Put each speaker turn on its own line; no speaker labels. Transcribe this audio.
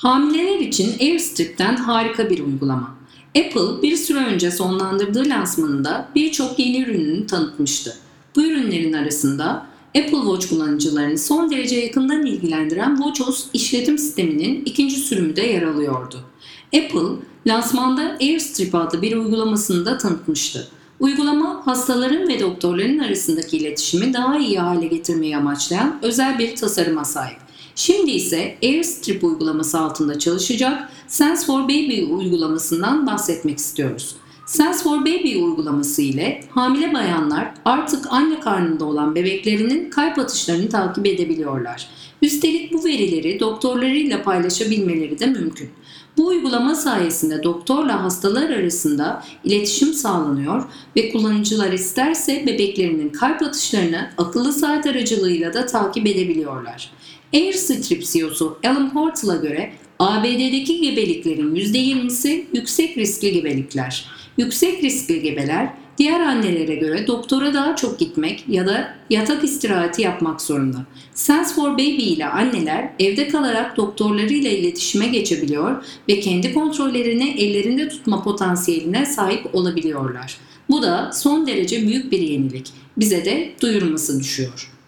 Hamileler için Airstrip'ten harika bir uygulama. Apple bir süre önce sonlandırdığı lansmanında birçok yeni ürününü tanıtmıştı. Bu ürünlerin arasında Apple Watch kullanıcılarını son derece yakından ilgilendiren WatchOS işletim sisteminin ikinci sürümü de yer alıyordu. Apple, lansmanda Airstrip adlı bir uygulamasını da tanıtmıştı. Uygulama, hastaların ve doktorların arasındaki iletişimi daha iyi hale getirmeyi amaçlayan özel bir tasarıma sahip. Şimdi ise Airstrip uygulaması altında çalışacak Sense for Baby uygulamasından bahsetmek istiyoruz. Sense for Baby uygulaması ile hamile bayanlar artık anne karnında olan bebeklerinin kalp atışlarını takip edebiliyorlar. Üstelik bu verileri doktorlarıyla paylaşabilmeleri de mümkün. Bu uygulama sayesinde doktorla hastalar arasında iletişim sağlanıyor ve kullanıcılar isterse bebeklerinin kalp atışlarını akıllı saat aracılığıyla da takip edebiliyorlar. Airstrip CEO'su Alan Portal'a göre ABD'deki gebeliklerin %20'si yüksek riskli gebelikler. Yüksek riskli gebeler diğer annelere göre doktora daha çok gitmek ya da yatak istirahati yapmak zorunda. Sense for Baby ile anneler evde kalarak doktorlarıyla iletişime geçebiliyor ve kendi kontrollerini ellerinde tutma potansiyeline sahip olabiliyorlar. Bu da son derece büyük bir yenilik. Bize de duyurması düşüyor.